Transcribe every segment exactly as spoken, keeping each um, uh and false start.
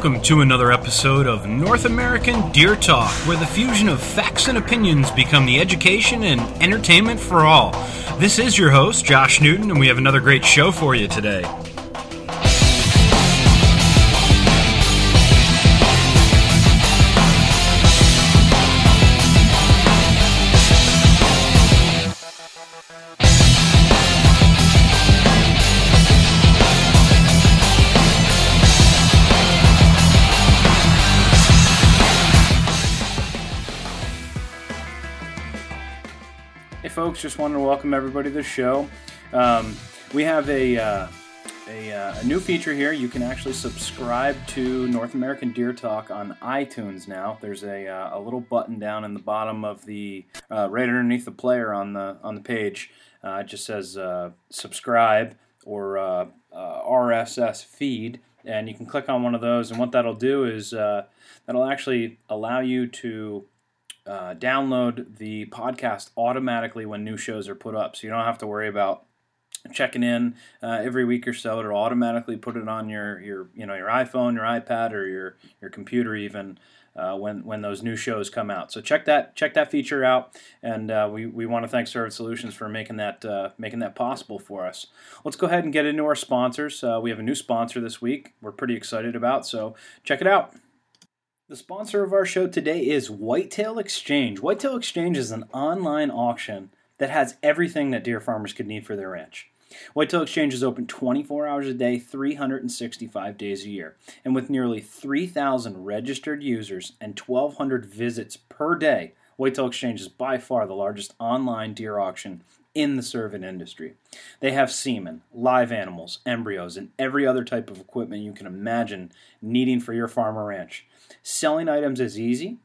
Welcome to another episode of North American Deer Talk, where the fusion of facts and opinions become the education and entertainment for all. This is your host, Josh Newton, and we have another great show for you today. Folks, just wanted to welcome everybody to the show. Um, we have a, uh, a, uh, a new feature here. You can actually subscribe to North American Deer Talk on iTunes now. There's a, uh, a little button down in the bottom of the uh, right underneath the player on the on the page. Uh, it just says uh, subscribe or uh, uh, R S S feed, and you can click on one of those. And what that'll do is uh, that'll actually allow you to Uh, download the podcast automatically when new shows are put up, so you don't have to worry about checking in uh, every week or so. It'll automatically put it on your, your you know your iPhone, your iPad, or your your computer even uh, when when those new shows come out. So check that check that feature out, and uh, we we want to thank Servant Solutions for making that uh, making that possible for us. Let's go ahead and get into our sponsors. Uh, we have a new sponsor this week. We're pretty excited about, so check it out. The sponsor of our show today is Whitetail Exchange. Whitetail Exchange is an online auction that has everything that deer farmers could need for their ranch. Whitetail Exchange is open twenty-four hours a day, three hundred sixty-five days a year. And with nearly three thousand registered users and twelve hundred visits per day, Whitetail Exchange is by far the largest online deer auction in the cervid industry. They have semen, live animals, embryos, and every other type of equipment you can imagine needing for your farm or ranch. Selling items is easy.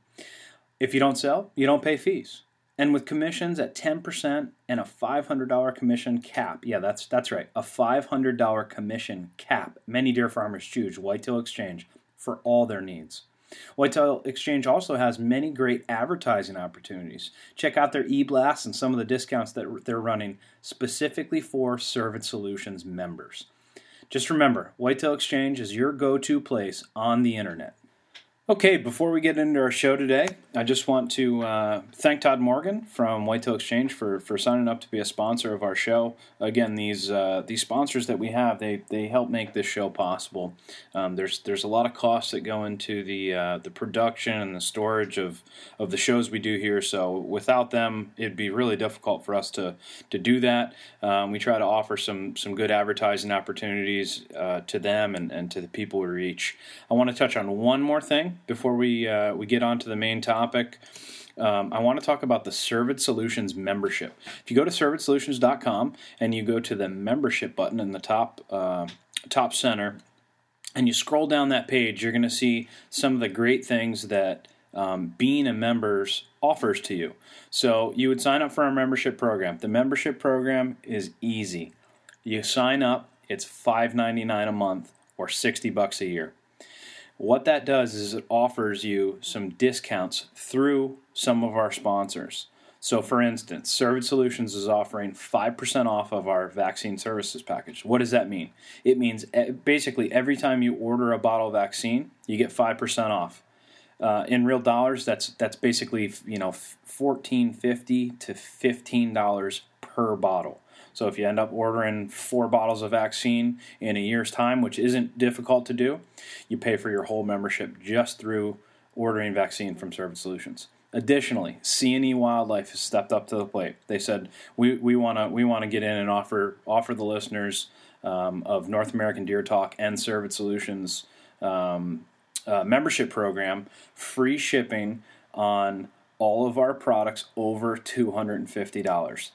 If you don't sell, you don't pay fees. And with commissions at ten percent and a five hundred dollars commission cap, yeah, that's that's right, a five hundred dollars commission cap, many deer farmers choose Whitetail Exchange for all their needs. Whitetail Exchange also has many great advertising opportunities. Check out their e-blasts and some of the discounts that they're running specifically for Servant Solutions members. Just remember, Whitetail Exchange is your go-to place on the internet. Okay, before we get into our show today, I just want to uh, thank Todd Morgan from Whitetail Exchange for, for signing up to be a sponsor of our show. Again, these uh, these sponsors that we have, they they help make this show possible. Um, there's there's a lot of costs that go into the uh, the production and the storage of, of the shows we do here. So without them, it'd be really difficult for us to to do that. Um, we try to offer some some good advertising opportunities uh, to them and, and to the people we reach. I want to touch on one more thing before we uh, we get on to the main topic. um, I want to talk about the Servant Solutions membership. If you go to servant solutions dot com and you go to the membership button in the top uh, top center, and you scroll down that page, you're going to see some of the great things that um, being a member offers to you. So you would sign up for our membership program. The membership program is easy. You sign up, it's five ninety-nine a month or sixty bucks a year. What that does is it offers you some discounts through some of our sponsors. So for instance, Servant Solutions is offering five percent off of our vaccine services package. What does that mean? It means basically every time you order a bottle of vaccine, you get five percent off. Uh, in real dollars, that's that's basically, you know, fourteen fifty to fifteen dollars per bottle. So if you end up ordering four bottles of vaccine in a year's time, which isn't difficult to do, you pay for your whole membership just through ordering vaccine from Servant Solutions. Additionally, C and E Wildlife has stepped up to the plate. They said we we want to we want to get in and offer offer the listeners um, of North American Deer Talk and Servant Solutions um, uh, membership program free shipping on all of our products over two hundred fifty dollars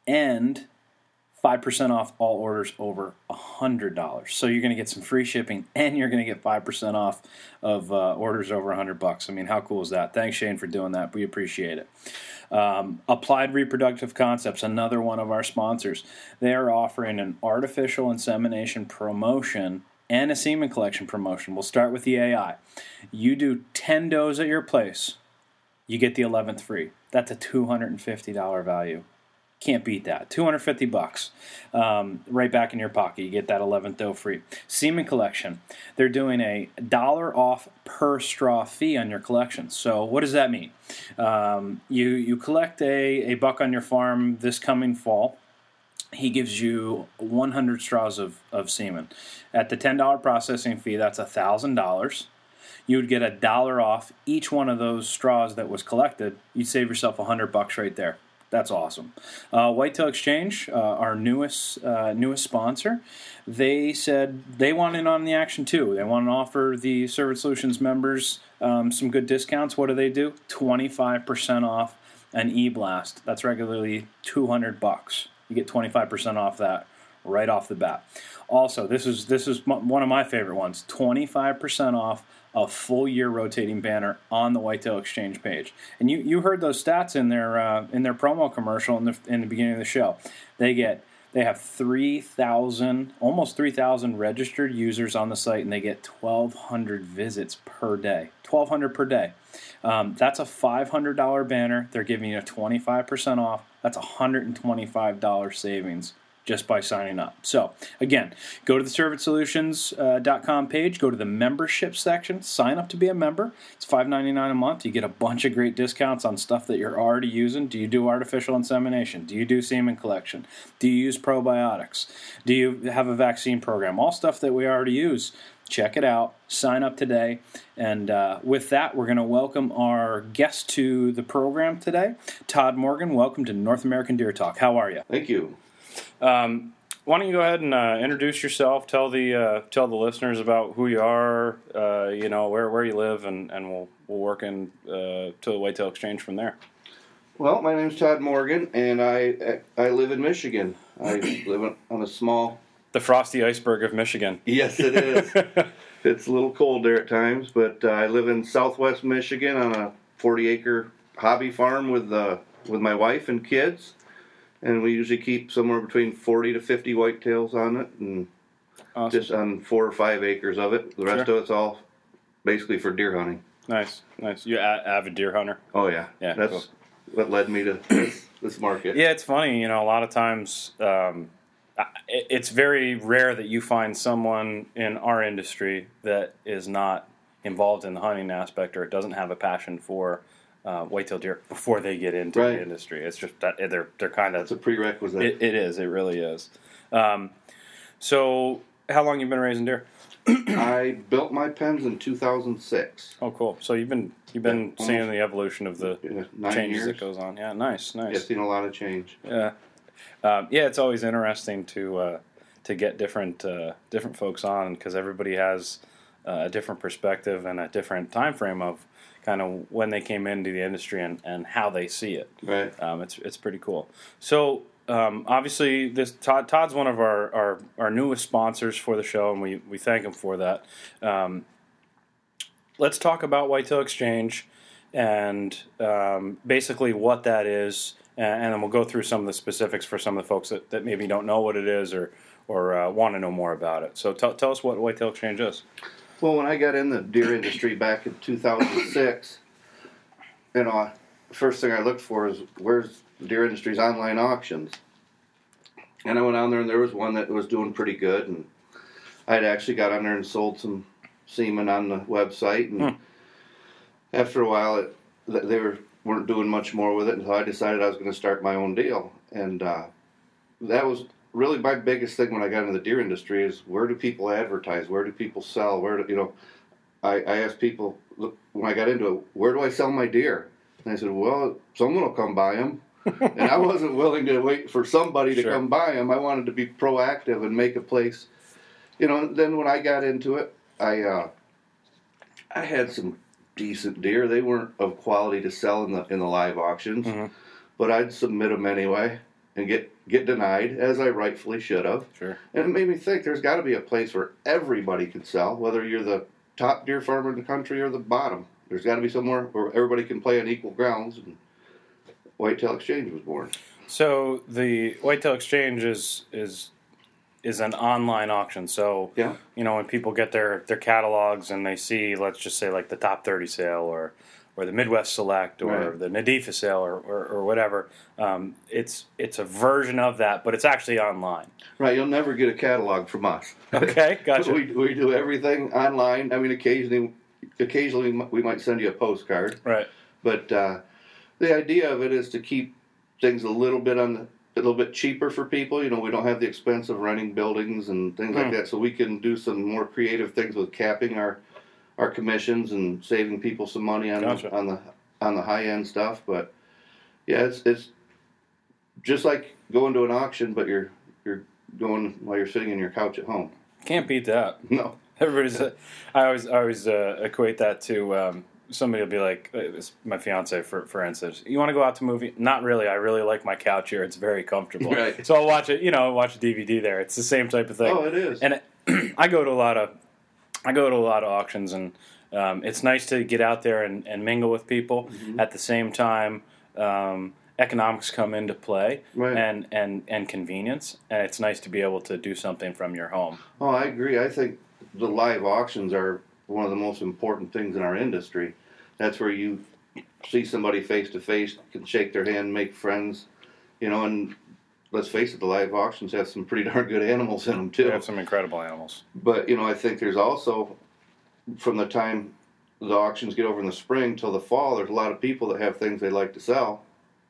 and five percent off all orders over one hundred dollars. So you're going to get some free shipping, and you're going to get five percent off of uh, orders over one hundred bucks. I mean, how cool is that? Thanks, Shane, for doing that. We appreciate it. Um, Applied Reproductive Concepts, another one of our sponsors. They are offering an artificial insemination promotion and a semen collection promotion. We'll start with the A I. You do ten does at your place, you get the eleventh free. That's a two hundred fifty dollars value. Can't beat that. two hundred fifty bucks, um, right back in your pocket. You get that eleventh doe free. Semen collection. They're doing a dollar off per straw fee on your collection. So what does that mean? Um, you you collect a, a buck on your farm this coming fall. He gives you one hundred straws of, of semen. At the ten dollars processing fee, that's one thousand dollars. You would get a dollar off each one of those straws that was collected. You'd save yourself one hundred bucks right there. That's awesome. Uh, Whitetail Exchange, uh, our newest uh, newest sponsor, they said they want in on the action too. They want to offer the Servant Solutions members um, some good discounts. What do they do? twenty-five percent off an E-Blast. That's regularly two hundred bucks. You get twenty-five percent off that right off the bat. Also, this is this is one of my favorite ones. twenty-five percent off a full year rotating banner on the Whitetail Exchange page. And you, you heard those stats in their uh, in their promo commercial in the in the beginning of the show. They get they have three thousand, almost three thousand registered users on the site, and they get twelve hundred visits per day. twelve hundred per day. Um, that's a five hundred dollars banner. They're giving you a twenty-five percent off. That's one hundred twenty-five dollars savings just by signing up. So, again, go to the servant solutions dot com page, go to the membership section, sign up to be a member. It's five ninety-nine a month. You get a bunch of great discounts on stuff that you're already using. Do you do artificial insemination? Do you do semen collection? Do you use probiotics? Do you have a vaccine program? All stuff that we already use. Check it out. Sign up today. And uh, with that, we're going to welcome our guest to the program today. Todd Morgan, welcome to North American Deer Talk. How are you? Thank you. Um, why don't you go ahead and uh, introduce yourself? Tell the uh, tell the listeners about who you are. Uh, you know where where you live, and, and we'll we'll work in uh, to the Whitetail Exchange from there. Well, my name's Todd Morgan, and I I live in Michigan. I live on a small. The frosty iceberg of Michigan. Yes, it is. It's a little cold there at times, but uh, I live in Southwest Michigan on a forty acre hobby farm with uh, with my wife and kids. And we usually keep somewhere between forty to fifty whitetails on it, and awesome. Just on four or five acres of it. The rest sure. of it's all basically for deer hunting. Nice, nice. You're an avid deer hunter? Oh, yeah. Yeah, that's cool. What led me to this, this market. Yeah, it's funny. You know, a lot of times um, it's very rare that you find someone in our industry that is not involved in the hunting aspect or doesn't have a passion for Uh, whitetail deer before they get into right. the industry. It's just that they're they're kind of it's a prerequisite. It, it is. It really is. Um, so, how long you been raising deer? I built my pens in two thousand six. Oh, cool. So you've been you've been yeah, seeing the evolution of the yeah, changes years. that goes on. Yeah, nice, nice. Yeah, seen a lot of change. Yeah, um, yeah. It's always interesting to uh, to get different uh, different folks on because everybody has uh, a different perspective and a different time frame of kind of when they came into the industry and, and how they see it. Right. Um, it's it's pretty cool. So um, obviously, this Todd Todd's one of our, our, our newest sponsors for the show, and we, we thank him for that. Um, let's talk about Whitetail Exchange and um, basically what that is, and, and then we'll go through some of the specifics for some of the folks that, that maybe don't know what it is or or uh, want to know more about it. So t- tell us what Whitetail Exchange is. Well, when I got in the deer industry back in two thousand six, you know, the first thing I looked for is where's the deer industry's online auctions. And I went on there, and there was one that was doing pretty good. And I'd actually got on there and sold some semen on the website. And hmm. after a while, it, they were, weren't doing much more with it, and so I decided I was going to start my own deal. And uh, that was really my biggest thing when I got into the deer industry is where do people advertise? Where do people sell? Where do, you know, I, I asked people, look, when I got into it, where do I sell my deer? And they said, well, someone will come buy them. And I wasn't willing to wait for somebody to sure. come buy them. I wanted to be proactive and make a place. You know, then when I got into it, I uh, I had some decent deer. They weren't of quality to sell in the in the live auctions, mm-hmm. but I'd submit them anyway and get, get denied, as I rightfully should have. Sure. And it made me think there's got to be a place where everybody can sell, whether you're the top deer farmer in the country or the bottom. There's got to be somewhere where everybody can play on equal grounds, and Whitetail Exchange was born. So the Whitetail Exchange is is is an online auction. So yeah. you know, when people get their, their catalogs and they see, let's just say, like the top thirty sale or or the Midwest Select or Right. the Nadifa sale or, or, or whatever. Um, it's it's a version of that, but it's actually online. Right, you'll never get a catalog from us. Okay, gotcha. we, we do everything online. I mean, occasionally, occasionally we might send you a postcard. Right. But uh, the idea of it is to keep things a little bit on the, a little bit cheaper for people. You know, we don't have the expense of renting buildings and things Hmm. like that, so we can do some more creative things with capping our our commissions and saving people some money on Gotcha. the, on the on the high end stuff. But yeah, it's it's just like going to an auction, but you're you're going while you're sitting in your couch at home. Can't beat that. No. Everybody's. Uh, I always I always uh, equate that to um, somebody will be like, uh, it's my fiance for for instance. You want to go out to a movie? Not really. I really like my couch here. It's very comfortable. Right. So I'll watch it. You know, watch a D V D there. It's the same type of thing. Oh, it is. And it, I go to a lot of I go to a lot of auctions, and um, it's nice to get out there and, and mingle with people. Mm-hmm. At the same time, um, economics come into play, Right. and, and, and convenience, and it's nice to be able to do something from your home. Oh, I agree. I think the live auctions are one of the most important things in our industry. That's where you see somebody face to face, can shake their hand, make friends, you know, and let's face it, the live auctions have some pretty darn good animals in them too. They have some incredible animals. But, you know, I think there's also, from the time the auctions get over in the spring till the fall, there's a lot of people that have things they'd like to sell.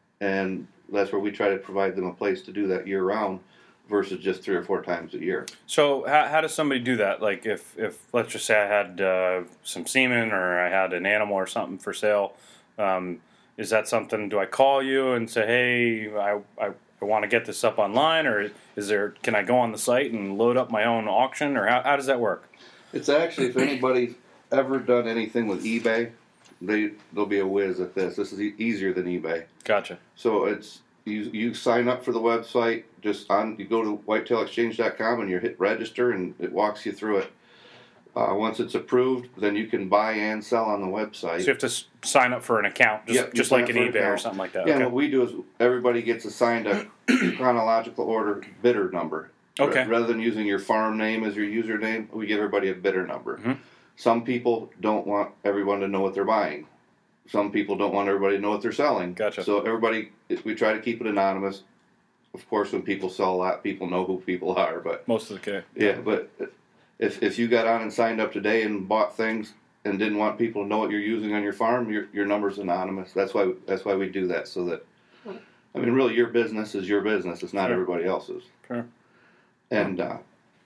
And that's where we try to provide them a place to do that year round versus just three or four times a year. So how, how does somebody do that? Like if, if let's just say I had uh, some semen or I had an animal or something for sale, um, is that something, do I call you and say, hey, I, I, I want to get this up online, or is there, can I go on the site and load up my own auction, or how, how does that work? It's actually, if anybody's ever done anything with eBay, they, they'll be a whiz at this. This is e- easier than eBay. Gotcha. So it's you you sign up for the website, just on you go to whitetail exchange dot com and you hit register and it walks you through it. Uh, once it's approved, then you can buy and sell on the website. So you have to s- sign up for an account, just, Yep, you just sign like up an for an eBay or account. something like that. Yeah, okay. and what we do is everybody gets assigned a chronological order bidder number. Okay. Rather than using your farm name as your username, we give everybody a bidder number. Mm-hmm. Some people don't want everyone to know what they're buying. Some people don't want everybody to know what they're selling. Gotcha. So everybody, we try to keep it anonymous. Of course, when people sell a lot, people know who people are. But Most of the case. yeah, but if if you got on and signed up today and bought things and didn't want people to know what you're using on your farm, your your number's anonymous. That's why that's why we do that. So that, I mean, really, your business is your business. It's not Sure. everybody else's. Sure. And uh,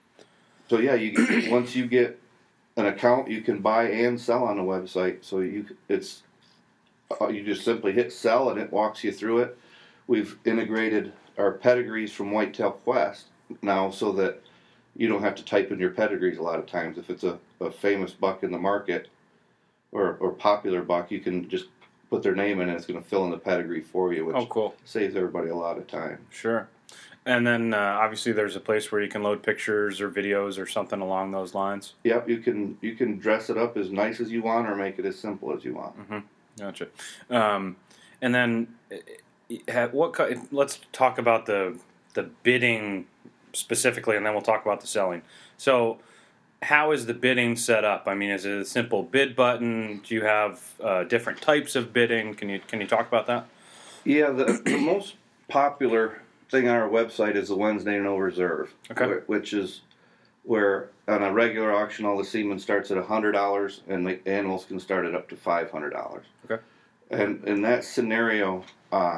so yeah, you once you get an account, you can buy and sell on the website. So you it's uh, you just simply hit sell and it walks you through it. We've integrated our pedigrees from Whitetail Quest now, so that you don't have to type in your pedigrees a lot of times. If it's a, a famous buck in the market or or popular buck, you can just put their name in and it's going to fill in the pedigree for you, which Oh, cool. saves everybody a lot of time. Sure. And then uh, obviously there's a place where you can load pictures or videos or something along those lines. Yep, you can you can dress it up as nice as you want or make it as simple as you want. Mm-hmm. Gotcha. Um, and then uh, have, what? ki- Let's talk about the the bidding specifically, and then we'll talk about the selling. So, how is the bidding set up? I mean, is it a simple bid button? Do you have uh, different types of bidding? Can you can you talk about that? Yeah, the, the most popular thing on our website is the Wednesday No Reserve, Okay. wh- which is where on a regular auction all the semen starts at one hundred dollars and the animals can start at up to five hundred dollars. Okay. And in that scenario, uh,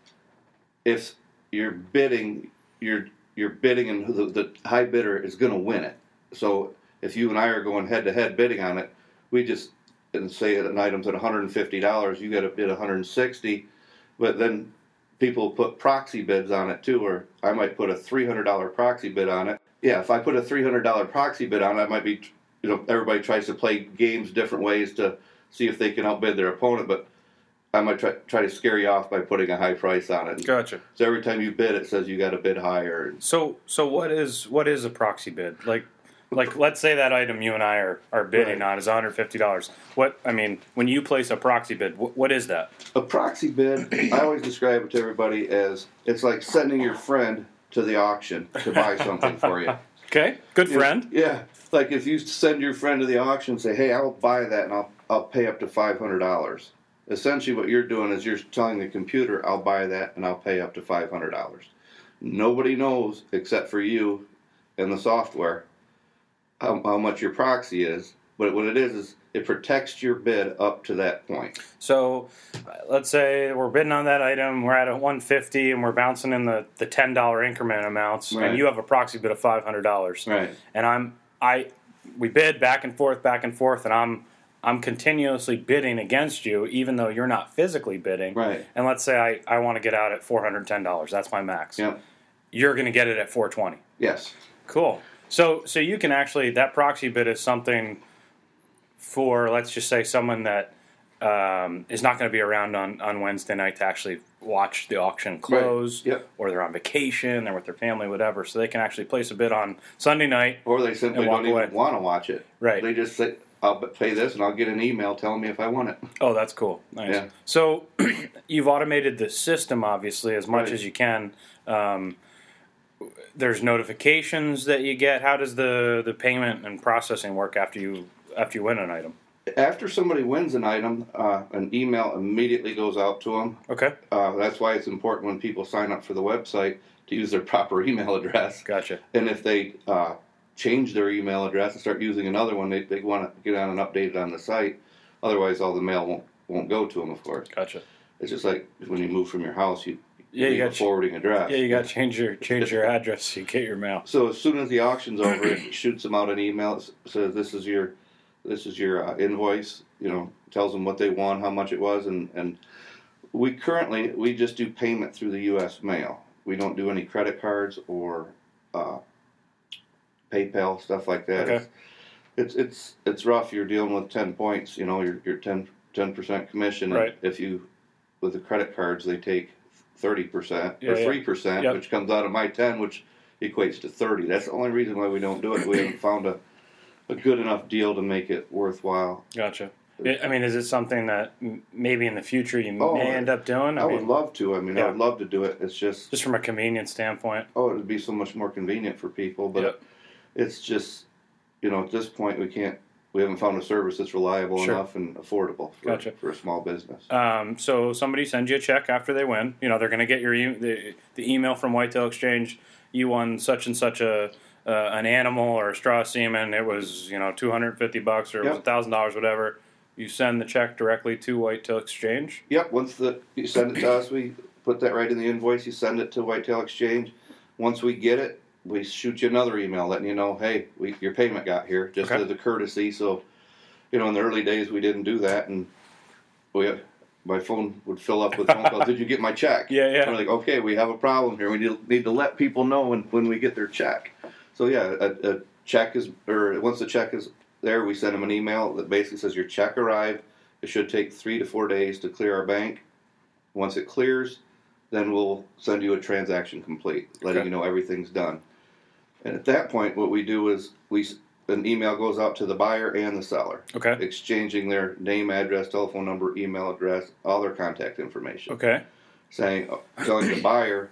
if you're bidding, you're you're bidding and the, the high bidder is going to win it. So if you and I are going head to head bidding on it, we just and say an item's at one hundred fifty dollars, you got to bid one hundred sixty dollars, but then people put proxy bids on it too, or I might put a three hundred dollars proxy bid on it. Yeah, if I put a three hundred dollars proxy bid on it, I might be, you know, everybody tries to play games different ways to see if they can outbid their opponent, but I might try, try to scare you off by putting a high price on it. Gotcha. So every time you bid, it says you got to bid higher. So so what is what is a proxy bid? Like like let's say that item you and I are, are bidding Right. on is one hundred fifty dollars. What I mean, when you place a proxy bid, what, what is that? A proxy bid, I always describe it to everybody as it's like sending your friend to the auction to buy something for you. Okay, good friend. Yeah, like if you send your friend to the auction and say, "Hey, I'll buy that and I'll I'll pay up to five hundred dollars," essentially what you're doing is you're telling the computer, I'll buy that and I'll pay up to five hundred dollars. Nobody knows except for you and the software how, how much your proxy is. But what it is is it protects your bid up to that point. So let's say we're bidding on that item, we're at a one fifty, and we're bouncing in the, the ten dollar increment amounts, Right. and you have a proxy bid of five hundred dollars. Right. And I'm I we bid back and forth, back and forth, and I'm I'm continuously bidding against you, even though you're not physically bidding. Right. And let's say I, I want to get out at four hundred ten dollars. That's my max. Yep. You're going to get it at four twenty. Yes. Cool. So so you can actually, that proxy bid is something for, let's just say, someone that um, is not going to be around on, on Wednesday night to actually watch the auction close, Right. Yep. or they're on vacation, they're with their family, whatever. So they can actually place a bid on Sunday night. Or they simply And walk don't away. even want to watch it. Right. They just say, I'll pay this and I'll get an email telling me if I want it. Oh, that's cool. Nice. Yeah. So you've automated the system, obviously, as much Right. as you can. Um, there's notifications that you get. How does the, the payment and processing work after you after you win an item? After somebody wins an item, uh, an email immediately goes out to them. Okay. Uh, that's why it's important when people sign up for the website to use their proper email address. Gotcha. And if they uh, change their email address and start using another one, they, they want to get on and update it on the site. Otherwise, all the mail won't won't go to them, of course. Gotcha. It's just like when you move from your house, you, you Yeah, you leave a got ch- forwarding address. Yeah, you got to change your change your address so you get your mail. So as soon as the auction's over, it shoots them out an email. It says this is your this is your uh, invoice. You know, tells them what they won, how much it was, and and we currently we just do payment through the U S mail. We don't do any credit cards or uh, PayPal stuff like that. Okay. It's, it's it's it's rough. You're dealing with ten points. You know, you're you're ten percent commission. Right. If you with the credit cards, they take thirty percent Yeah, or yeah. three percent, Yep. which comes out of my ten, which equates to thirty. That's the only reason why we don't do it. We haven't found a, a good enough deal to make it worthwhile. Gotcha. I mean, is it something that m- maybe in the future you Oh, may end up doing? I, I, would mean, love to. I mean, Yeah. I would love to do it. It's just, just from a convenience standpoint. oh, it would be so much more convenient for people. But Yep. it's just, you know, at this point, we can't, we haven't found a service that's reliable Sure. enough and affordable for, Gotcha. for a small business. Um, so somebody sends you a check after they win. You know, they're going to get your e- the, the email from Whitetail Exchange. You won such and such a uh, an animal or a straw semen. It was, you know, two hundred fifty bucks or it was Yep. a thousand dollars, whatever. You send the check directly to Whitetail Exchange. Yep, once the you send it to us, we put that right in the invoice. You send it to Whitetail Exchange. Once we get it, we shoot you another email letting you know, hey, we, your payment got here, just Okay. as a courtesy. So, you know, in the early days, we didn't do that, and we my phone would fill up with phone calls. Did you get my check? Yeah, yeah. We're like, okay, we have a problem here. We need, need to let people know when, when we get their check. So yeah, a, a check is, or once the check is there, we send them an email that basically says your check arrived. It should take three to four days to clear our bank. Once it clears, then we'll send you a transaction complete, letting Okay. you know everything's done. And at that point, what we do is we an email goes out to the buyer and the seller, Okay. exchanging their name, address, telephone number, email address, all their contact information, Okay. saying, telling the buyer,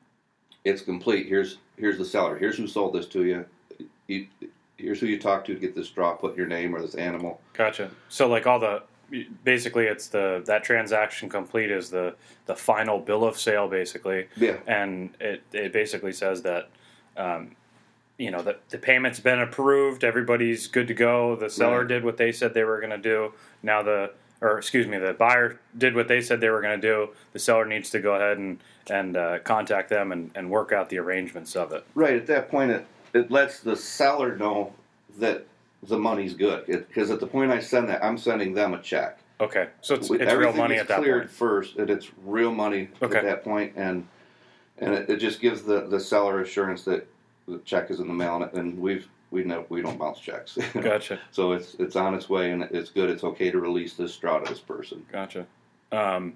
it's complete. Here's here's the seller. Here's who sold this to you. you here's who you talk to to get this straw. Put your name or this animal. Gotcha. So like all the basically it's the that transaction complete is the the final bill of sale basically. Yeah. And it it basically says that um, you know that the payment's been approved, everybody's good to go. The seller Right. did what they said they were going to do. Now the or excuse me, the buyer did what they said they were going to do. The seller needs to go ahead and and uh, contact them and, and work out the arrangements of it. Right at that point, it it lets the seller know that the money's good. Because at the point I send that, I'm sending them a check. Okay, so it's, With- it's real everything money is at that cleared point. first, and it's real money Okay. at that point, and and it, it just gives the, the seller assurance that the check is in the mail, and, and we've we know we don't bounce checks. you know. Gotcha. So it's it's on its way, and it's good. It's okay to release this straw to this person. Gotcha. Um,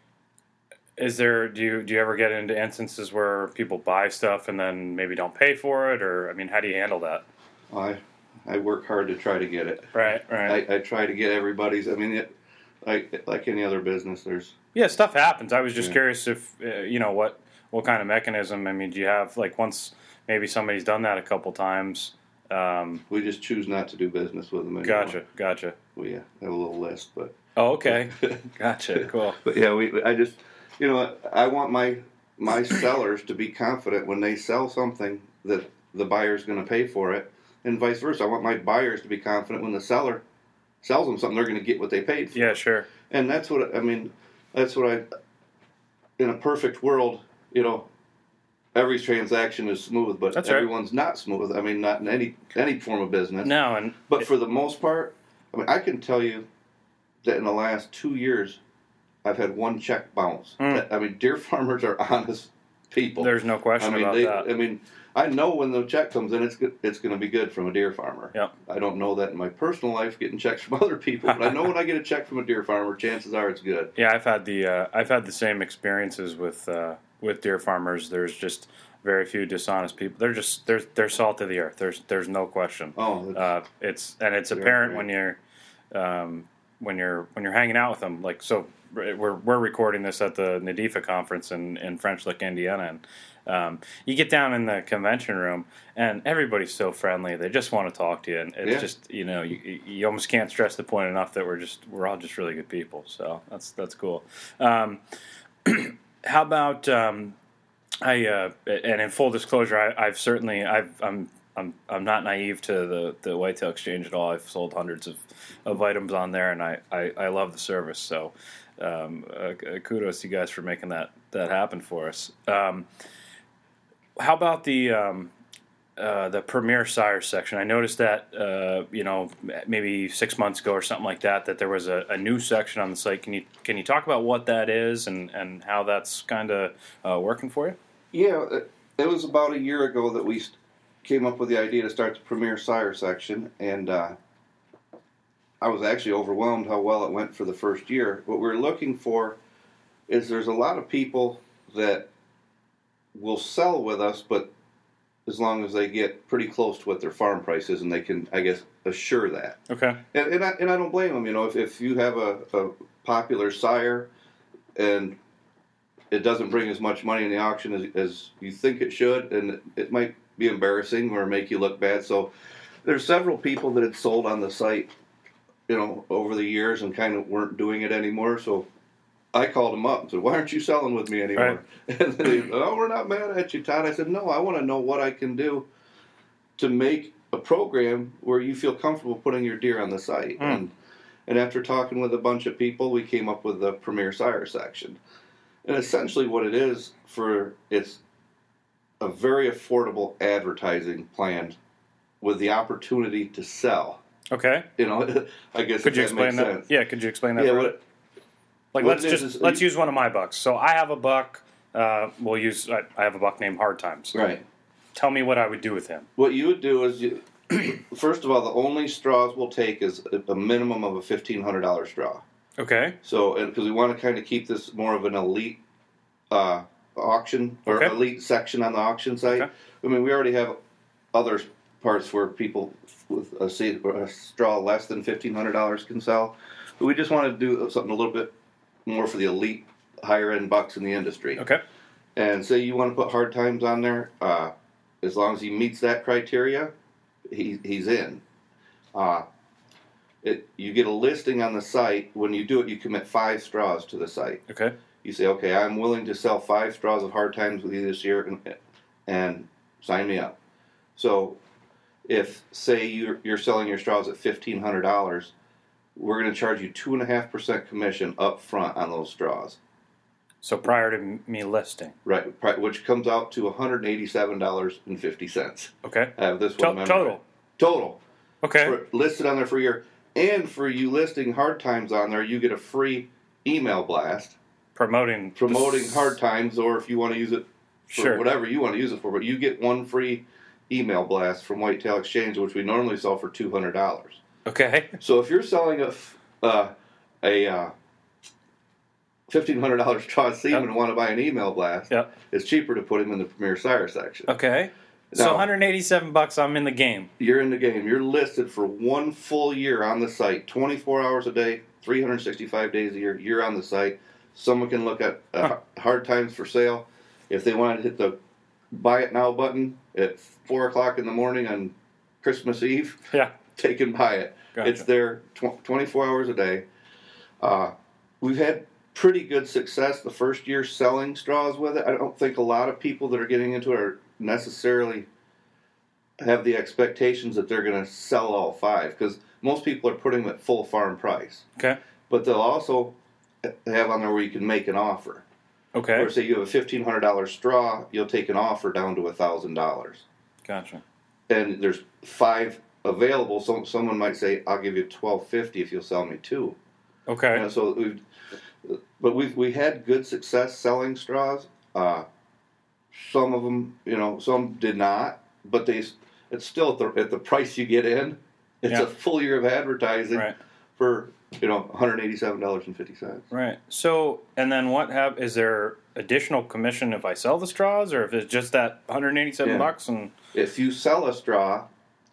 is there do you do you ever get into instances where people buy stuff and then maybe don't pay for it, or I mean, how do you handle that? I I work hard to try to get it. Right, right. I, I try to get everybody's. I mean, it, like like any other business, there's Yeah, stuff happens. I was just Yeah. curious if uh, you know what what kind of mechanism. I mean, do you have like once maybe somebody's done that a couple times? Um, we just choose not to do business with them anymore. gotcha, gotcha. We uh, have a little list, but Oh, okay. Gotcha. Cool. But yeah, we. I just, you know, I want my my sellers to be confident when they sell something that the buyer's going to pay for it, and vice versa. I want my buyers to be confident when the seller sells them something, they're going to get what they paid for. Yeah, sure. And that's what I mean. That's what I. In a perfect world, you know, every transaction is smooth, but That's right. everyone's not smooth. I mean, not in any any form of business. No, and But for the most part, I mean, I can tell you that in the last two years, I've had one check bounce. Mm. I mean, deer farmers are honest people. there's no question I mean, about they, that. I mean, I know when the check comes in, it's good, it's going to be good from a deer farmer. Yep. I don't know that in my personal life, getting checks from other people, but I know when I get a check from a deer farmer, chances are it's good. Yeah, I've had the uh, I've had the same experiences with uh, with deer farmers. There's just very few dishonest people. They're just they're they're salt of the earth. There's there's no question. Oh, it's, Uh, it's and it's They're apparent great. when you're um, when you're when you're hanging out with them. Like so, we're we're recording this at the NADIFA conference in, in French Lick, Indiana, and um, you get down in the convention room, and everybody's so friendly. They just want to talk to you, and it's Yeah. just you know you, you almost can't stress the point enough that we're just we're all just really good people. So that's that's cool. Um, how about um, I uh, and in full disclosure, I, I've certainly I've I'm I'm I'm not naive to the, the Whitetail Exchange at all. I've sold hundreds of, of items on there, and I, I, I love the service. So um, uh, kudos to you guys for making that, that happen for us. Um, how about the um, uh, the Premier Sire section? I noticed that uh, you know maybe six months ago or something like that that there was a, a new section on the site. Can you can you talk about what that is and, and how that's kind of uh, working for you? Yeah, it, it was about a year ago that we came up with the idea to start the Premier Sire section, and uh, I was actually overwhelmed how well it went for the first year. What we're looking for is there's a lot of people that will sell with us, but as long as they get pretty close to what their farm price is, and they can, I guess, assure that. Okay. And and I, and I don't blame them. You know, if, if you have a, a popular sire and it doesn't bring as much money in the auction as, as you think it should, and it, it might be embarrassing or make you look bad. So there's several people that had sold on the site, you know, over the years and kind of weren't doing it anymore. So I called them up and said, "Why aren't you selling with me anymore?" Right. And they, "Oh, we're not mad at you, Todd." I said, "No, I want to know what I can do to make a program where you feel comfortable putting your deer on the site." Mm. And and after talking with a bunch of people, we came up with the Premier Sire section. And essentially what it is for, it's a very affordable advertising plan with the opportunity to sell. Okay. You know, I guess Could if you that explain makes that? sense. Yeah, could you explain that? Yeah, for what, us? Like what let's it is just is let's you- use one of my bucks. So I have a buck. Uh, we'll use. I, I have a buck named Hard Times. Right. Tell me what I would do with him. What you would do is, you, first of all, the only straws we'll take is a, a minimum of a fifteen hundred dollars straw. Okay. So, because we want to kind of keep this more of an elite uh, auction or Okay. elite section on the auction site. Okay. I mean, we already have other parts where people with a, seed, or a straw less than fifteen hundred dollars can sell, but we just want to do something a little bit more for the elite, higher end bucks in the industry. Okay. And say you want to put Hard Times on there, uh, as long as he meets that criteria, he, he's in. Uh, it you get a listing on the site. When you do it, you commit five straws to the site. Okay. You say, okay, I'm willing to sell five straws of Hard Times with you this year, and, and sign me up. So, if say you're, you're selling your straws at fifteen hundred dollars, we're going to charge you two and a half percent commission up front on those straws. So prior to m- me listing. Right, pri- which comes out to one hundred eighty-seven dollars and fifty cents. Okay. I have this To- one memorized. total. Total. Okay. For, listed on there for a year. And for you listing Hard Times on there, you get a free email blast Promoting. promoting this- Hard Times, or if you want to use it for Sure. whatever you want to use it for, but you get one free email blast from Whitetail Exchange, which we normally sell for two hundred dollars. Okay. So if you're selling a, f- uh, a uh, fifteen hundred dollars straw semen Yep. and want to buy an email blast, Yep. it's cheaper to put him in the Premier Sire section. Okay. So Now- one hundred eighty-seven bucks. I'm in the game. You're in the game. You're listed for one full year on the site, twenty-four hours a day, three hundred sixty-five days a year. You're on the site. Someone can look at uh, Huh. Hard Times for sale. If they want to hit the buy it now button at four o'clock in the morning on Christmas Eve, Yeah. they can buy it. Gotcha. It's there tw- twenty-four hours a day. Uh, we've had pretty good success the first year selling straws with it. I don't think a lot of people that are getting into it are necessarily have the expectations that they're going to sell all five, because most people are putting them at full farm price. Okay. But they'll also have on there where you can make an offer. Okay. Or say you have a fifteen hundred dollars straw, you'll take an offer down to one thousand dollars. Gotcha. And there's five available. So someone might say, I'll give you twelve fifty if you'll sell me two. Okay. And so we've, but we've we had good success selling straws. Uh, some of them, you know, some did not, but they it's still at the, at the price you get in. It's yeah. a full year of advertising right. for, you know, one hundred eighty-seven dollars and fifty cents. Right. So, and then what have is there additional commission if I sell the straws, or if it's just that one hundred eighty-seven yeah. bucks? And if you sell a straw,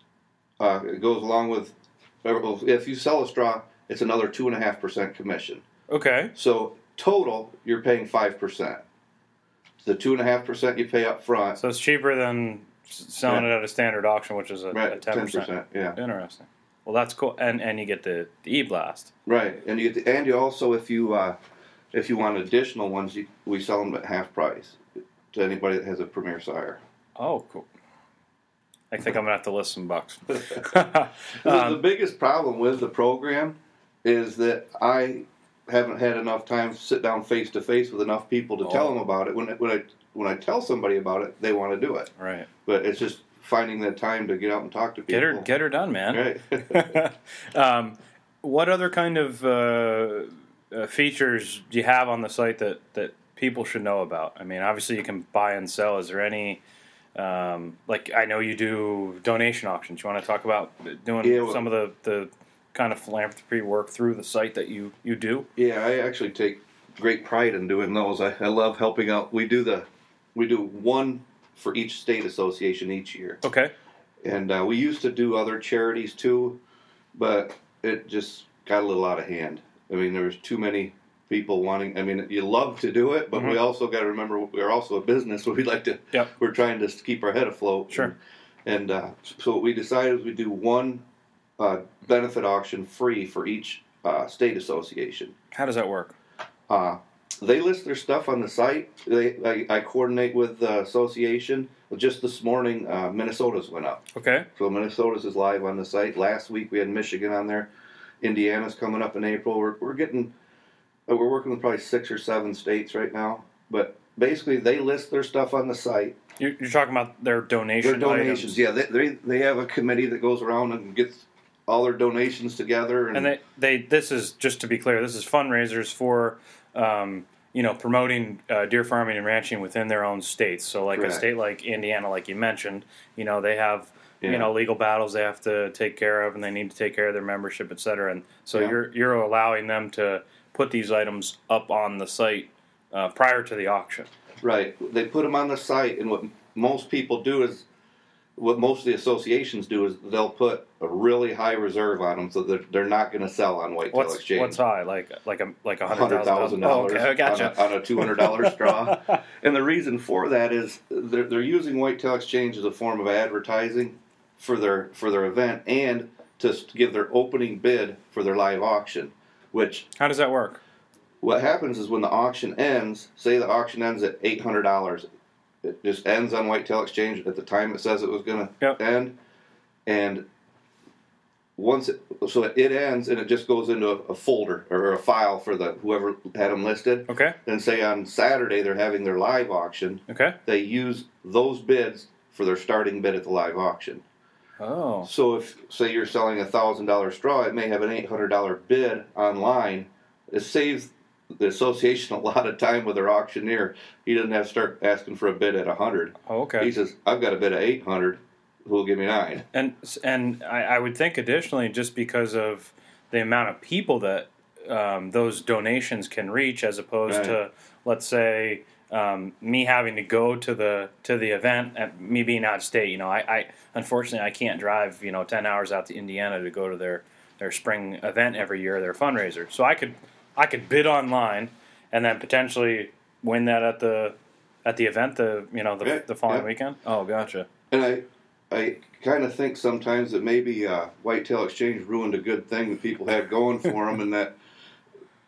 uh, it goes along with. If you sell a straw, it's another two and a half percent commission. Okay. So total, you're paying five percent. The two and a half percent you pay up front. So it's cheaper than selling yeah. it at a standard auction, which is a, right, a ten percent. Yeah. Interesting. Well, that's cool, and and you get the, the e-blast. Right, and you get the, and you also if you uh, if you want additional ones, you, we sell them at half price to anybody that has a Premier Sire. Oh, cool. I think I'm gonna have to list some bucks. um, the biggest problem with the program is that I haven't had enough time to sit down face to face with enough people to oh. tell them about it. When when I when I tell somebody about it, they want to do it. Right. But it's just finding the time to get out and talk to people. Get her, get her done, man. Right. um, what other kind of uh, uh, features do you have on the site that, that people should know about? I mean, obviously you can buy and sell. Is there any, um, like I know you do donation auctions. You want to talk about doing yeah, well, some of the, the kind of philanthropy work through the site that you, you do? Yeah, I actually take great pride in doing those. I, I love helping out. We do the, we do one for each state association each year. Okay. And uh, we used to do other charities too, but it just got a little out of hand. I mean, there was too many people wanting. I mean, you love to do it, but mm-hmm. we also got to remember we're also a business, so we like to. Yep. We're trying to keep our head afloat. Sure. And, and uh, so what we decided was we do one uh, benefit auction free for each uh, state association. How does that work? Uh, They list their stuff on the site. They, I, I coordinate with the association. Just this morning, uh, Minnesota's went up. Okay. So Minnesota's is live on the site. Last week we had Michigan on there. Indiana's coming up in April. We're we're getting, we're working with probably six or seven states right now. But basically, they list their stuff on the site. You're, you're talking about their donation. Their donations, items. yeah. They, they they have a committee that goes around and gets all their donations together. And, and they they this is just to be clear. This is fundraisers for. Um, you know, promoting uh, deer farming and ranching within their own states. So, like Correct. a state like Indiana, like you mentioned, you know, they have yeah. you know legal battles they have to take care of, and they need to take care of their membership, et cetera. And so, yeah. you're you're allowing them to put these items up on the site uh, prior to the auction. Right. They put them on the site, and what most people do is, what most of the associations do is they'll put a really high reserve on them, so that they're not going to sell on Whitetail what's, Exchange. What's high? Like like a like a hundred thousand dollars oh, okay, gotcha. on a, on a two hundred dollar straw. And the reason for that is they're they're using Whitetail Exchange as a form of advertising for their for their event and to give their opening bid for their live auction. Which how does that work? What happens is when the auction ends, say the auction ends at eight hundred dollars. It just ends on Whitetail Exchange at the time it says it was going to yep. end, and once it, so it ends and it just goes into a, a folder or a file for the whoever had them listed. Okay. Then say on Saturday they're having their live auction. Okay. They use those bids for their starting bid at the live auction. Oh. So if say you're selling a thousand dollar straw, it may have an eight hundred dollar bid online. It saves the association a lot of time with their auctioneer. He doesn't have to start asking for a bid at a hundred. Oh, okay. He says, "I've got a bid at eight hundred. Who will give me nine?" And and I, I would think additionally, just because of the amount of people that um, those donations can reach, as opposed right. to let's say um, me having to go to the to the event, and me being out of state. You know, I, I unfortunately I can't drive you know ten hours out to Indiana to go to their their spring event every year, their fundraiser. So I could. I could bid online, and then potentially win that at the at the event the you know the, yeah, the following yeah. weekend. Oh, gotcha. And I I kind of think sometimes that maybe uh, Whitetail Exchange ruined a good thing that people had going for them, and that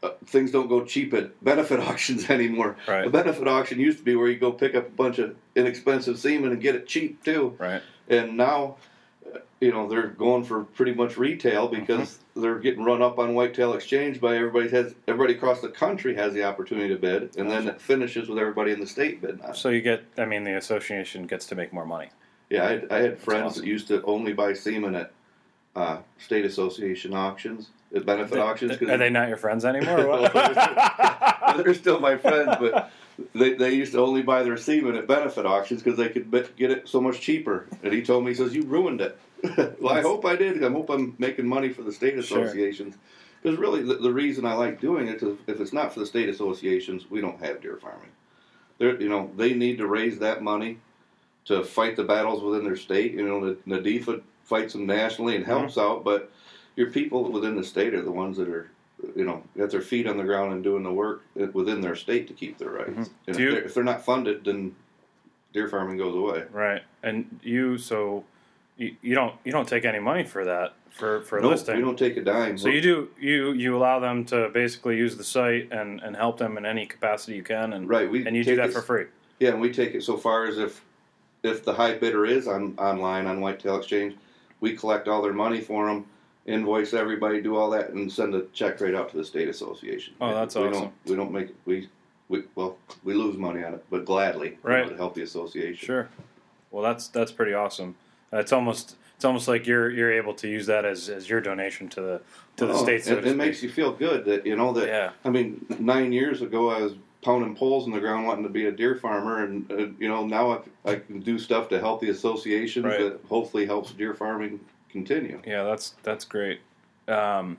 uh, things don't go cheap at benefit auctions anymore. Right. A benefit auction used to be where you go pick up a bunch of inexpensive semen and get it cheap too. Right. And now, uh, you know, they're going for pretty much retail because mm-hmm. they're getting run up on Whitetail Exchange by everybody has everybody across the country has the opportunity to bid, and then it finishes with everybody in the state bidding on it. So you get, I mean, the association gets to make more money. Yeah, I had, I had friends awesome. that used to only buy semen at uh, state association auctions, at benefit they, auctions. Are they not your friends anymore? Or what? they're, still, they're still my friends, but they, they used to only buy their semen at benefit auctions because they could get it so much cheaper. And he told me, he says, you ruined it. Well, I hope I did. I hope I'm making money for the state associations. Because sure. really, the, the reason I like doing it is if it's not for the state associations, we don't have deer farming. They're, you know, they need to raise that money to fight the battles within their state. You know, the NADIFA fights them nationally and helps mm-hmm. out, but your people within the state are the ones that are, you know, got their feet on the ground and doing the work within their state to keep their rights. Mm-hmm. And if, you, they're, if they're not funded, then deer farming goes away. Right. And you, so you, you don't you don't take any money for that for for nope, listing. We don't take a dime. So you do you you allow them to basically use the site and, and help them in any capacity you can, and right. We and you do that it, for free. Yeah, and we take it so far as if if the high bidder is on online on Whitetail Exchange, we collect all their money for them, invoice everybody, do all that, and send a check right out to the state association. Oh, that's we awesome. Don't, we don't make we we well we lose money on it, but gladly right. you know, to help the association. Sure. Well, that's that's pretty awesome. Uh, it's almost it's almost like you're you're able to use that as, as your donation to the to the oh, state. So it, it makes you feel good that you know that. Yeah. I mean, nine years ago I was pounding poles in the ground wanting to be a deer farmer, and uh, you know now I, I can do stuff to help the association right. that hopefully helps deer farming continue. Yeah, that's that's great. Um,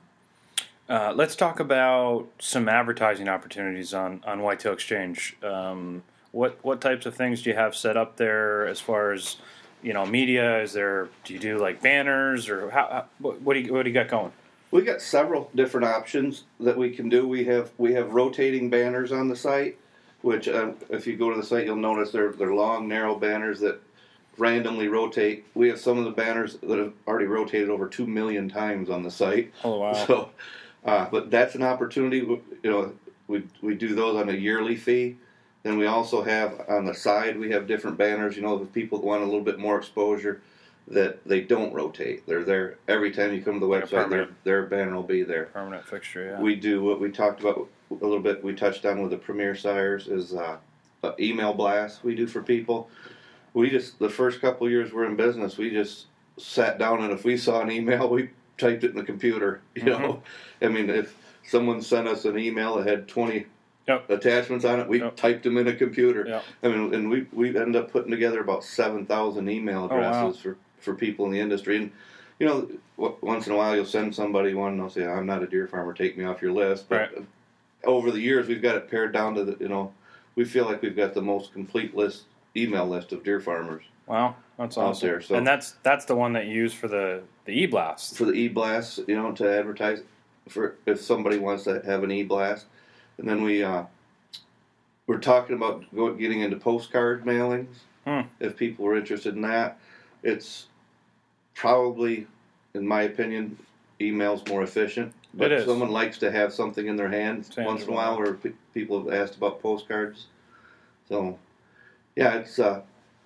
uh, let's talk about some advertising opportunities on, on Whitetail Exchange. Um, what what types of things do you have set up there as far as you know media? Is there do you do like banners or how, how what, what do you what do you got going? We got several different options that we can do. We have we have rotating banners on the site, which um, if you go to the site, you'll notice they're they're long, narrow banners that randomly rotate. We have some of the banners that have already rotated over two million times on the site. Oh wow! So, uh, but that's an opportunity. You know, we we do those on a yearly fee. Then we also have on the side we have different banners. You know, if people want a little bit more exposure, that they don't rotate. They're there every time you come to the like website. Their their banner will be there. Permanent fixture. Yeah. We do what we talked about a little bit. We touched on with the Premier Sires is uh, uh, email blasts we do for people. We just the first couple of years we're in business, we just sat down and if we saw an email, we typed it in the computer. You mm-hmm. know, I mean, if someone sent us an email that had twenty yep. attachments on it, we yep. typed them in a computer. Yep. I mean, and we we ended up putting together about seven thousand email addresses oh, wow. for. for people in the industry. And, you know, w- once in a while you'll send somebody one and they'll say, I'm not a deer farmer, take me off your list. But right. over the years, we've got it pared down to, the, you know, we feel like we've got the most complete list, email list of deer farmers. Wow, that's awesome. There, so and that's that's the one that you use for the, the e-blast. For the e-blast, you know, to advertise for if somebody wants to have an e-blast. And then we, uh, we're talking about go, getting into postcard mailings. Hmm. If people are interested in that. It's probably, in my opinion, email's more efficient. But it is. Someone likes to have something in their hands Tangible. Once in a while, or pe- people have asked about postcards. So, yeah, it's uh,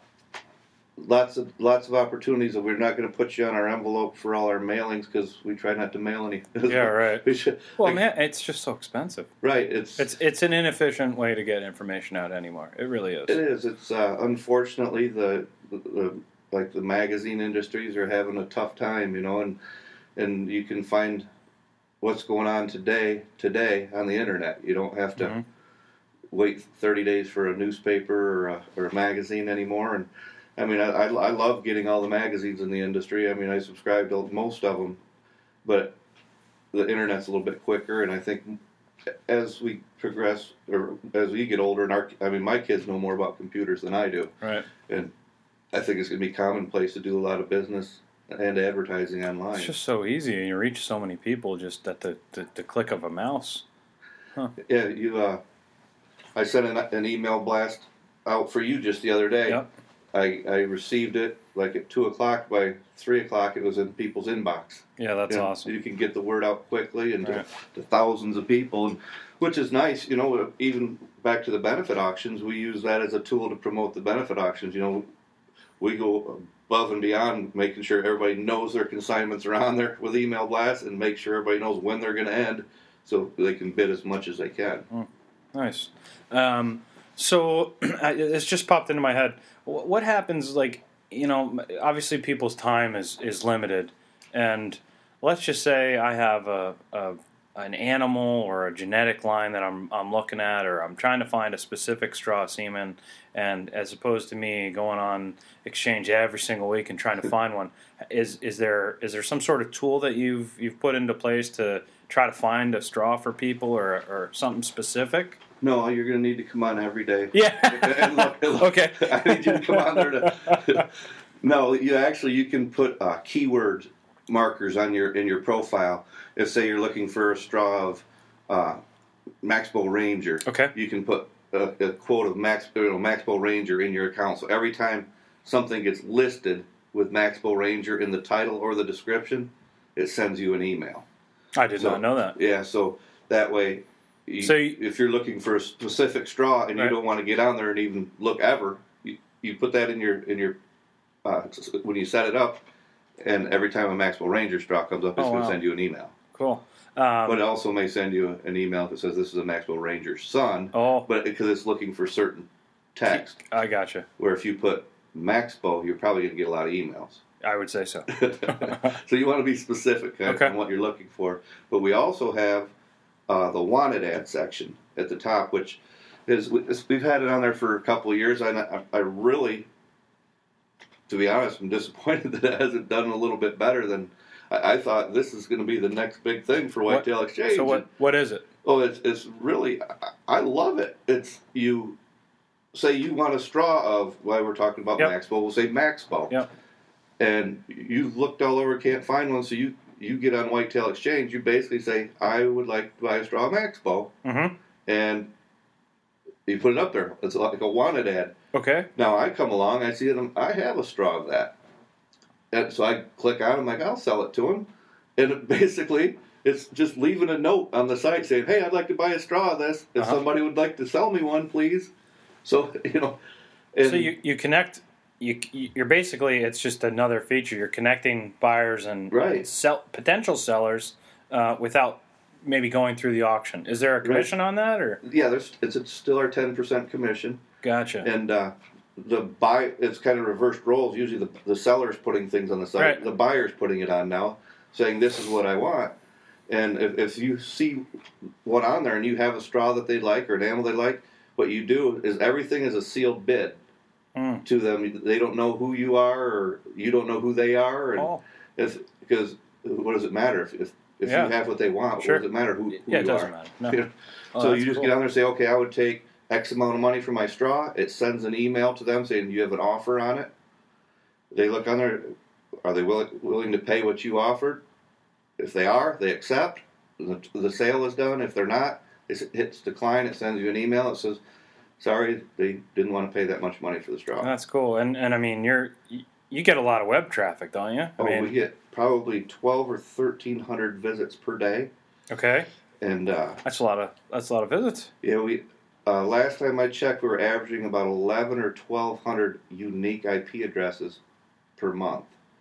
lots of lots of opportunities. That we're not going to put you on our envelope for all our mailings because we try not to mail any. Yeah, right. we should, well, like, man, it's just so expensive. Right. It's it's it's an inefficient way to get information out anymore. It really is. It is. It's uh, unfortunately the, the, the like the magazine industries are having a tough time, you know, and and you can find what's going on today today on the internet. You don't have to mm-hmm. wait thirty days for a newspaper or a, or a magazine anymore. And I mean, I, I, I love getting all the magazines in the industry. I mean, I subscribe to most of them, but the internet's a little bit quicker. And I think as we progress or as we get older, and our I mean, my kids know more about computers than I do. Right. And I think it's going to be commonplace to do a lot of business and advertising online. It's just so easy, and you reach so many people just at the, the, the click of a mouse. Huh. Yeah, you. Uh, I sent an, an email blast out for you just the other day. Yep. I, I received it like at two o'clock, by three o'clock, it was in people's inbox. Yeah, that's you know, awesome. You can get the word out quickly and Right. to, to thousands of people, and, which is nice. You know, even back to the benefit auctions, we use that as a tool to promote the benefit auctions. You know, we go above and beyond making sure everybody knows their consignments are on there with email blasts, and make sure everybody knows when they're going to end, so they can bid as much as they can. Mm, nice. Um, so it's just popped into my head. What happens, like, you know, obviously people's time is, is limited, and let's just say I have a, a an animal or a genetic line that I'm I'm looking at, or I'm trying to find a specific straw semen, and as opposed to me going on Exchange every single week and trying to find one, is is there is there some sort of tool that you've you've put into place to try to find a straw for people, or or something specific? No, you're going to need to come on every day. Yeah. and look, look, Okay. I need you to come on there to. No, you actually you can put uh, keyword markers on your in your profile. If say you're looking for a straw of uh, Maxbow Ranger, Okay. you can put a, a quote of Max you know, Maxbow Ranger in your account. So every time something gets listed with Maxbow Ranger in the title or the description, it sends you an email. I did So, not know that. Yeah, so that way, you, So you- if you're looking for a specific straw and Right. you don't want to get on there and even look ever, you, you put that in your in your uh, when you set it up, and every time a Maxwell Ranger straw comes up, it's Oh, going to wow. send you an email. Cool. Um, But it also may send you an email that says this is a Maxwell Ranger son, oh, but because it's looking for certain text. I gotcha. Where if you put Maxbow, you're probably going to get a lot of emails. I would say so. So you want to be specific on, Okay. on what you're looking for. But we also have uh, the wanted ad section at the top, which is we've had it on there for a couple of years. And I, I really, to be honest, I'm disappointed that it hasn't done a little bit better than I, I thought. This is going to be the next big thing for Whitetail Exchange. So what? What is it? Oh, it's it's really I, I love it. It's you say you want a straw of why we're talking about Yep. Maxbow. We'll say Maxbow. Yep. And you've looked all over, can't find one, so you, you get on Whitetail Exchange, you basically say, I would like to buy a straw Maxbow, Mm-hmm. and you put it up there. It's like a wanted ad. Okay. Now, I come along, I see it, I have a straw of that. And so I click on it, I'm like, I'll sell it to him. And it basically, it's just leaving a note on the site saying, hey, I'd like to buy a straw of this. If Uh-huh. somebody would like to sell me one, please. So, you know. And So you, you connect, you, you're basically, it's just another feature. You're connecting buyers and Right. sell, potential sellers uh, without maybe going through the auction. Is there a commission on that, or? yeah, there's it's, it's still our ten percent commission. Gotcha. And uh, the buy, it's kind of reversed roles. Usually the, the seller's putting things on the site. Right. The buyer's putting it on now, saying this is what I want. And if, if you see one on there and you have a straw that they like or an animal they like, what you do is everything is a sealed bid Mm. to them. They don't know who you are, or you don't know who they are. And Oh. if because what does it matter if if, if Yeah. you have what they want? Sure. What does it matter who, who Yeah, it you doesn't are? matter. No. You know? Oh, so that's you just cool. get on there and say, okay, I would take X amount of money for my straw. It sends an email to them saying you have an offer on it. They look on there. Are they willing willing to pay what you offered? If they are, they accept. The, the sale is done. If they're not, it hits decline. It sends you an email. It says, sorry, they didn't want to pay that much money for the straw. That's cool. And and I mean, you're you, you get a lot of web traffic, don't you? I oh, mean, we get probably twelve or thirteen hundred visits per day. okay, And uh, that's a lot of that's a lot of visits. yeah, we uh, last time I checked, we were averaging about eleven or twelve hundred unique I P addresses per month.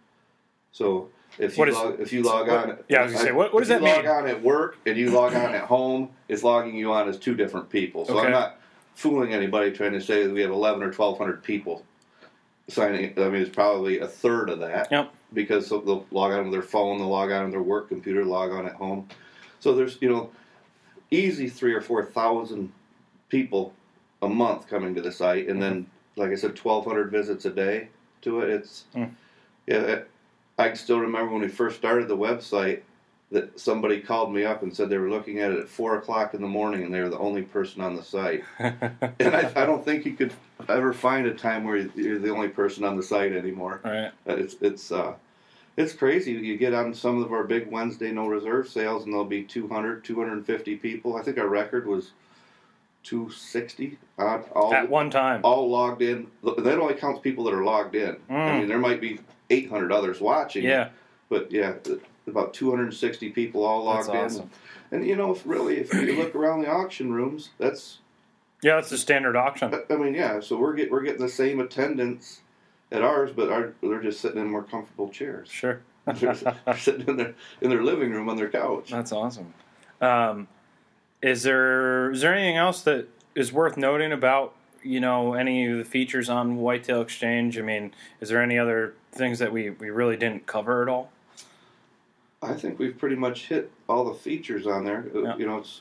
So if you What is- log, if you log what- on, yeah, I was gonna say, what- what if does that you mean? log on at work and you log on at home, it's logging you on as two different people. So Okay. I'm not fooling anybody trying to say that we have eleven or twelve hundred people signing. I mean, it's probably a third of that. Yep. Because so they'll log on with their phone, they'll log on with their work computer, log on at home. So there's, you know, easy three or four thousand people a month coming to the site, and then, like I said, twelve hundred visits a day to it. It's Mm. yeah. It, I can still remember when we first started the website that somebody called me up and said they were looking at it at four o'clock in the morning, and they were the only person on the site. And I, I don't think you could ever find a time where you're the only person on the site anymore. Right. It's it's uh, it's crazy. You get on some of our big Wednesday no reserve sales, and there'll be two hundred, two hundred fifty people. I think our record was two sixty uh, all At one time. all logged in. That only counts people that are logged in. Mm. I mean, there might be eight hundred others watching. Yeah. But yeah, about two hundred sixty people all logged That's awesome. in. And you know, if really, if you look around the auction rooms, that's Yeah, that's the standard auction. I mean, yeah. So we're get we're getting the same attendance at ours, but our, they're just sitting in more comfortable chairs. Sure. they're, they're sitting in their in their living room on their couch. That's awesome. Um, is there is there anything else that is worth noting about, you know, any of the features on Whitetail Exchange? I mean, is there any other things that we, we really didn't cover at all? I think we've pretty much hit all the features on there. Yeah. You know, it's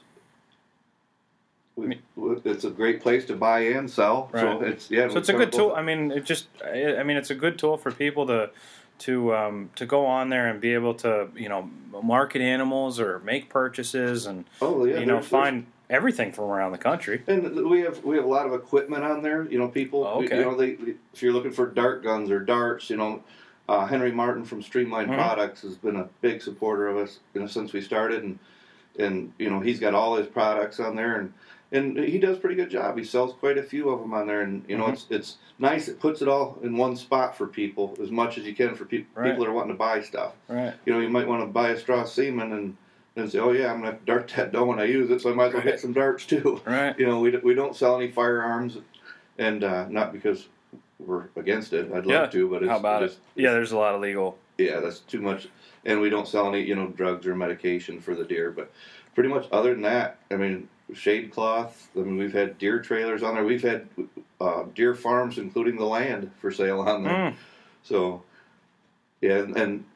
we, it's a great place to buy and sell. Right. So it's yeah. So it's a good tool. I mean, it just I mean, it's a good tool for people to to um, to go on there and be able to, you know, market animals or make purchases and oh yeah, you know there's, find everything from around the country. And we have we have a lot of equipment on there. You know, people. Oh, okay. You know, they if you're looking for dart guns or darts, you know, uh, Henry Martin from Streamline Mm-hmm. Products has been a big supporter of us, you know, since we started, and and you know he's got all his products on there, and and he does a pretty good job. He sells quite a few of them on there, and you know Mm-hmm. it's it's nice. It puts it all in one spot for people as much as you can for pe- Right. people that are wanting to buy stuff. Right. You know, you might want to buy a straw semen and. And say, oh yeah, I'm gonna dart that doe when I use it, so I might as well Right. get some darts too. Right. You know, we we don't sell any firearms, and uh, not because we're against it. I'd love Yeah. to, but it's How about just, it? Yeah, there's a lot of legal. yeah, that's too much. And we don't sell any, you know, drugs or medication for the deer. But pretty much, other than that, I mean, shade cloth. I mean, we've had deer trailers on there. We've had uh, deer farms, including the land, for sale on there. Mm. So, yeah, and, and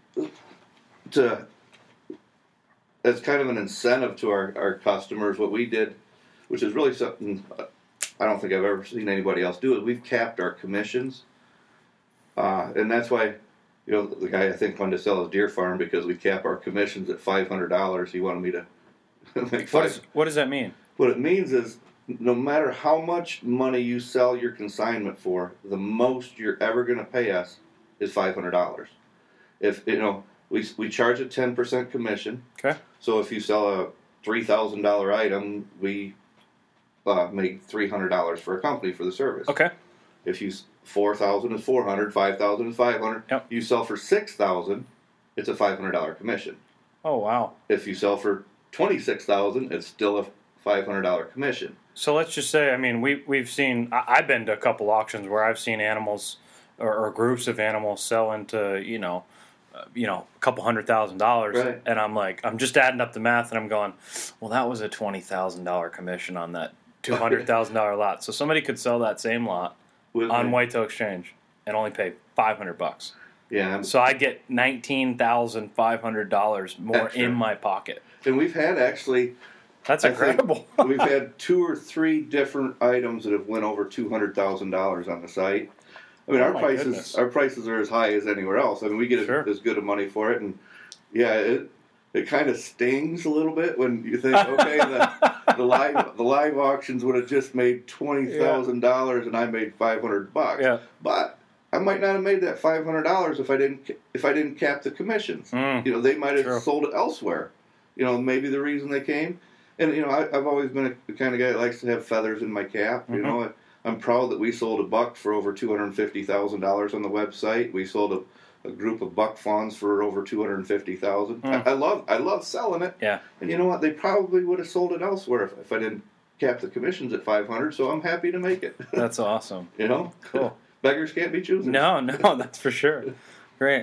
to as kind of an incentive to our, our customers, what we did, which is really something I don't think I've ever seen anybody else do, is we've capped our commissions. Uh, and that's why, you know, the guy I think wanted to sell his deer farm because we cap our commissions at five hundred dollars. He wanted me to make What, five. is, what does that mean? What it means is no matter how much money you sell your consignment for, the most you're ever going to pay us is five hundred dollars. If, you know, we, we charge a ten percent commission. Okay. So if you sell a three thousand dollars item, we uh, make three hundred dollars for a company for the service. Okay. If you four thousand is four hundred, five thousand is five hundred. Yep. You sell for six thousand, it's a five hundred dollars commission. Oh, wow. If you sell for twenty-six thousand, it's still a five hundred dollars commission. So let's just say, I mean, we, we've seen, I, I've been to a couple auctions where I've seen animals or, or groups of animals sell into, you know, uh, you know, a couple hundred thousand dollars. Right. And I'm like, I'm just adding up the math and I'm going, well, that was a twenty thousand dollars commission on that two hundred thousand dollars lot. So somebody could sell that same lot With on the- Whitetail Exchange and only pay five hundred bucks. Yeah. So I get nineteen thousand five hundred dollars more Extra. in my pocket. And we've had actually, That's I think incredible. we've had two or three different items that have went over two hundred thousand dollars on the site. I mean, Oh our my prices goodness. our prices are as high as anywhere else. I mean, we get Sure. as good of money for it, and yeah, it it kind of stings a little bit when you think, okay, the, the live the live auctions would have just made twenty thousand dollars, and I made five hundred bucks. Yeah. But I might not have made that five hundred dollars if I didn't if I didn't cap the commissions. Mm. You know, they might have True. sold it elsewhere. You know, maybe the reason they came. And, you know, I, I've always been a, the kind of guy that likes to have feathers in my cap. You Mhm. know, I, I'm proud that we sold a buck for over two hundred fifty thousand dollars on the website. We sold a, a group of buck fawns for over two hundred fifty thousand dollars. Mm. I, I love I love selling it. Yeah. And you know what? They probably would have sold it elsewhere if, if I didn't cap the commissions at five hundred dollars, so I'm happy to make it. That's awesome. You know? Cool. Beggars can't be choosers. No, no, that's for sure. Great.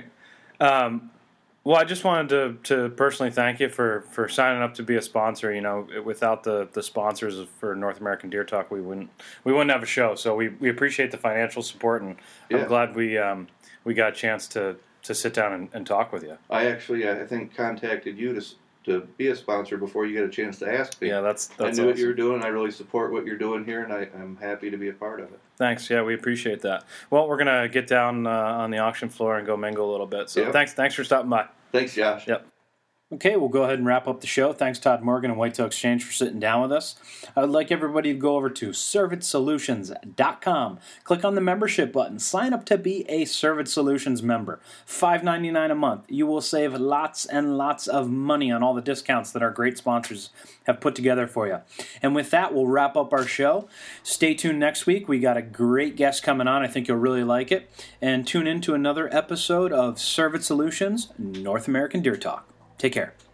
Um, well, I just wanted to, to personally thank you for, for signing up to be a sponsor. You know, without the, the sponsors for North American Deer Talk, we wouldn't we wouldn't have a show. So we, we appreciate the financial support, and Yeah. I'm glad we um, we got a chance to, to sit down and, and talk with you. I actually, I think, contacted you to s- to be a sponsor before you get a chance to ask me. Yeah, that's I that's knew what you were awesome. doing. I really support what you're doing here, and I, I'm happy to be a part of it. Thanks. Yeah, we appreciate that. Well, we're gonna get down uh, on the auction floor and go mingle a little bit. So Yep. thanks thanks for stopping by. Thanks, Josh. Yep. Okay, we'll go ahead and wrap up the show. Thanks, Todd Morgan and Whitetail Exchange, for sitting down with us. I would like everybody to go over to Cervid Solutions dot com. Click on the membership button. Sign up to be a Cervid Solutions member. five dollars and ninety-nine cents a month. You will save lots and lots of money on all the discounts that our great sponsors have put together for you. And with that, we'll wrap up our show. Stay tuned next week. We got a great guest coming on. I think you'll really like it. And tune in to another episode of Cervid Solutions North American Deer Talk. Take care.